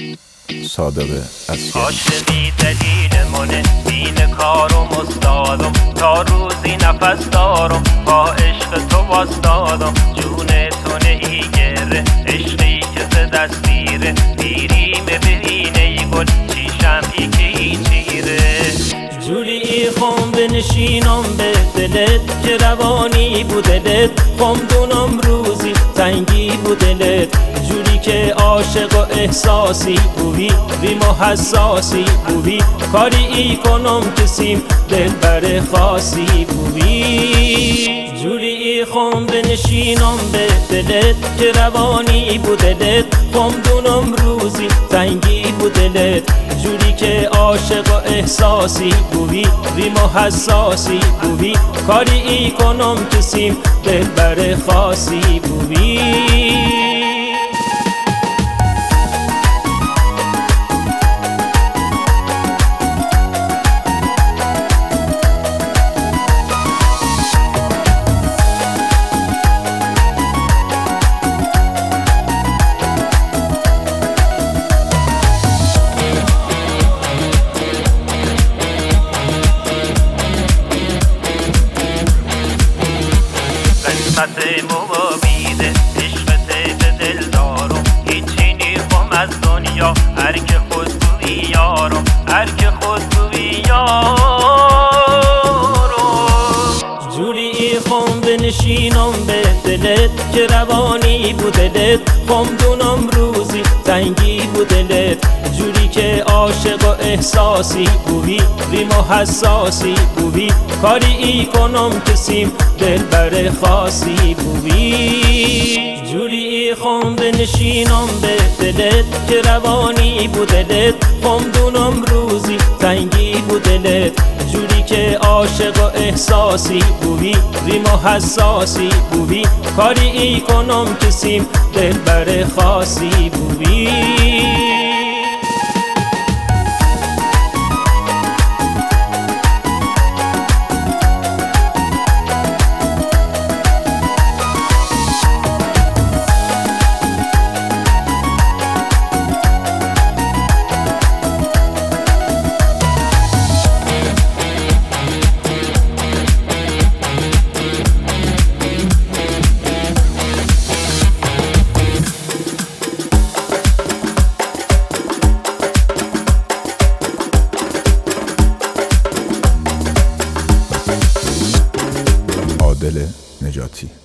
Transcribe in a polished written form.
صادق اسکری. عاشقی دلیل منه، دین کارم استادم، تا روزی نفس دارم با عشق تو واستادم. جون تو نیگره عشقی که ز دستیره، دیری ببینه ای گل چیشم ای که ای چیره. جوری خم بنشینم به دلت که روانی بود دلت، خمدونم روزی تنگی بود دلت. جوری که عاشق و احساسی بودی، ریم و حساسی بودی، کاری ای کنم کسیم دل بر خاصی بودی. جوری خم بنشینم به دلت که روانی بود دلت، خمدونم روزی تنگی بود دلت. جوری که عاشق و احساسی بودی، ریم و حساسی بودی، کاری ای کنم کسیم دل بر خاصی بودی. قسمت مبامیده عشقت به دل دارم، هیچی نیخم از دنیا هر که خود توی یارم، هر که خود توی یارم. جوری خم بنشینم به دلت که روانی بود دلت، خمدونم روزی تنگی بود دلت. جوری که عاشق و احساسی بودی، ریم و حساسی بودی، کاری ای کنم کسیم دل بر خاصی بودی. جوری خم بنشینم به دلت که روانی بود دلت، خمدونم روزی تنگی بود دلت. جوری که عاشق و احساسی بودی، ریم و حساسی بودی، کاری ای کنم کسیم دل بر خاصی بودی. عادل نجاتی.